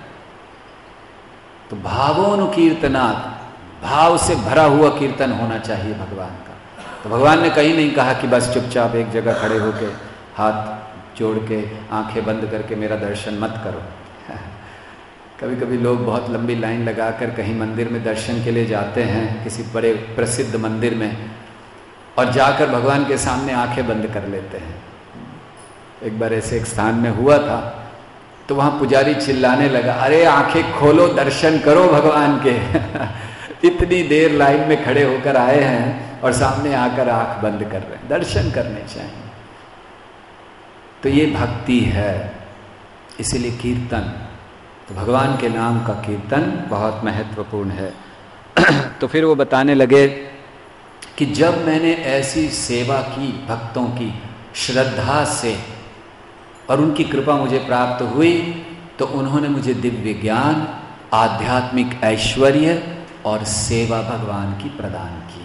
तो भावोनुकीर्तनात्, भाव से भरा हुआ कीर्तन होना चाहिए भगवान का। तो भगवान ने कहीं नहीं कहा कि बस चुपचाप एक जगह खड़े होके हाथ जोड़ के आंखें बंद करके मेरा दर्शन मत करो। कभी कभी लोग बहुत लंबी लाइन लगाकर कहीं मंदिर में दर्शन के लिए जाते हैं, किसी बड़े प्रसिद्ध मंदिर में, और जाकर भगवान के सामने आंखें बंद कर लेते हैं। एक बार ऐसे एक स्थान में हुआ था, तो वहां पुजारी चिल्लाने लगा, अरे आंखें खोलो, दर्शन करो भगवान के। इतनी देर लाइन में खड़े होकर आए हैं और सामने आकर आंख बंद कर रहे हैं। दर्शन करने चाहिए। तो ये भक्ति है, इसीलिए कीर्तन, तो भगवान के नाम का कीर्तन बहुत महत्वपूर्ण है। तो फिर वो बताने लगे कि जब मैंने ऐसी सेवा की भक्तों की श्रद्धा से और उनकी कृपा मुझे प्राप्त हुई, तो उन्होंने मुझे दिव्य ज्ञान, आध्यात्मिक ऐश्वर्य और सेवा भगवान की प्रदान की।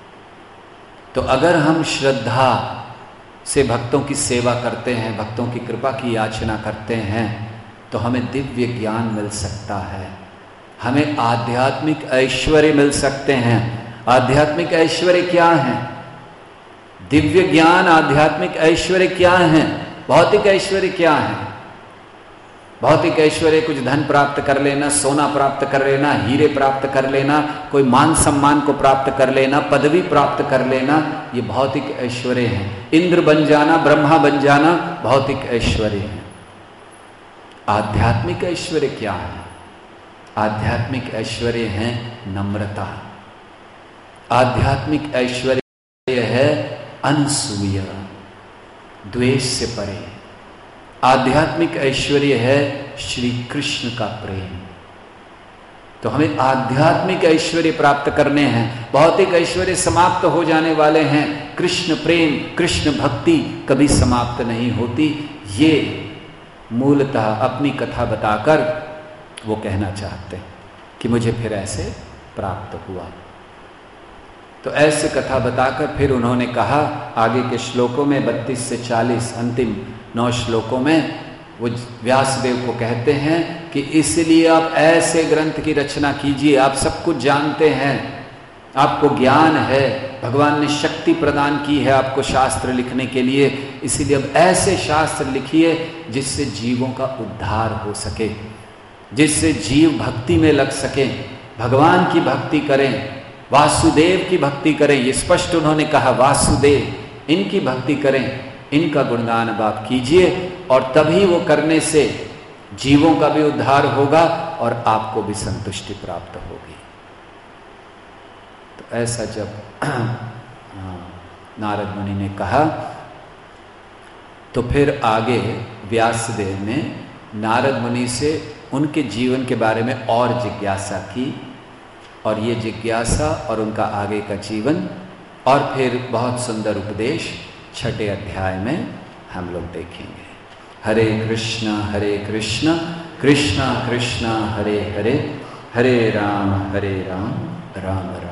तो अगर हम श्रद्धा से भक्तों की सेवा करते हैं, भक्तों की कृपा की याचना करते हैं, तो हमें दिव्य ज्ञान मिल सकता है, हमें आध्यात्मिक ऐश्वर्य मिल सकते हैं। आध्यात्मिक ऐश्वर्य क्या है? दिव्य ज्ञान, आध्यात्मिक ऐश्वर्य क्या है? भौतिक ऐश्वर्य क्या है? भौतिक ऐश्वर्य कुछ धन प्राप्त कर लेना, सोना प्राप्त कर लेना, हीरे प्राप्त कर लेना, कोई मान सम्मान को प्राप्त कर लेना, पदवी प्राप्त कर लेना, ये भौतिक ऐश्वर्य है। इंद्र बन जाना, ब्रह्मा बन जाना भौतिक ऐश्वर्य है। आध्यात्मिक ऐश्वर्य क्या है? आध्यात्मिक ऐश्वर्य है नम्रता। आध्यात्मिक ऐश्वर्य है अनसूया, द्वेष से परे। आध्यात्मिक ऐश्वर्य है श्री कृष्ण का प्रेम। तो हमें आध्यात्मिक ऐश्वर्य प्राप्त करने हैं। भौतिक ऐश्वर्य समाप्त हो जाने वाले हैं, कृष्ण प्रेम, कृष्ण भक्ति कभी समाप्त नहीं होती। ये मूलतः अपनी कथा बताकर वो कहना चाहते हैं कि मुझे फिर ऐसे प्राप्त हुआ। तो ऐसे कथा बताकर फिर उन्होंने कहा आगे के श्लोकों में 32 से 40 अंतिम 9 श्लोकों में वो व्यासदेव को कहते हैं कि इसलिए आप ऐसे ग्रंथ की रचना कीजिए। आप सब कुछ जानते हैं, आपको ज्ञान है, भगवान ने शक्ति प्रदान की है आपको शास्त्र लिखने के लिए, इसीलिए अब ऐसे शास्त्र लिखिए जिससे जीवों का उद्धार हो सके, जिससे जीव भक्ति में लग सके, भगवान की भक्ति करें, वासुदेव की भक्ति करें। ये स्पष्ट उन्होंने कहा, वासुदेव, इनकी भक्ति करें, इनका गुणगान आप कीजिए, और तभी वो करने से जीवों का भी उद्धार होगा और आपको भी संतुष्टि प्राप्त होगी। तो ऐसा जब नारद मुनि ने कहा, तो फिर आगे व्यासदेव ने नारद मुनि से उनके जीवन के बारे में और जिज्ञासा की, और ये जिज्ञासा और उनका आगे का जीवन और फिर बहुत सुंदर उपदेश 6ठे अध्याय में हम लोग देखेंगे। हरे कृष्णा कृष्णा कृष्णा हरे हरे, हरे राम राम राम।